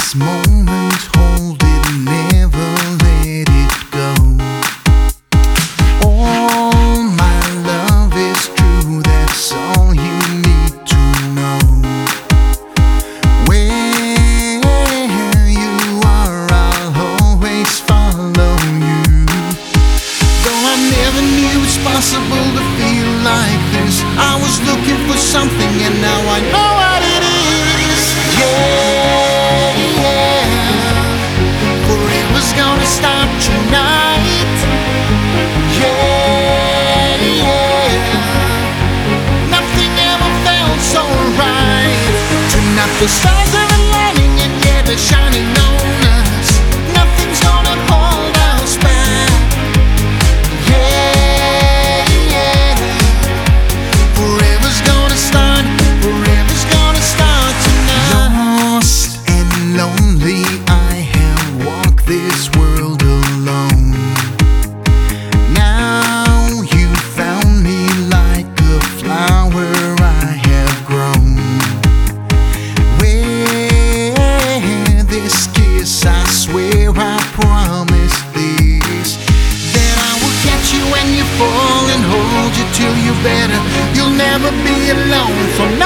this moment, hold it, never let it go. All my love is true, that's all you need to know. Where you are, I'll always follow you. Though I never knew it's possible to feel like this, I was looking for something and now I know what it is. Yeah, yeah, forever's gonna start tonight. Yeah, yeah, nothing ever felt so right. Tonight the stars are aligning and yeah, they're shining on us. Nothing's gonna hold us back. Yeah, yeah, forever's gonna start tonight. Lost and lonely, I have walked this world alone. Now you found me like a flower I have grown. With this kiss, I swear I promise this, that I will catch you when you fall and hold you till you're better. You'll never be alone for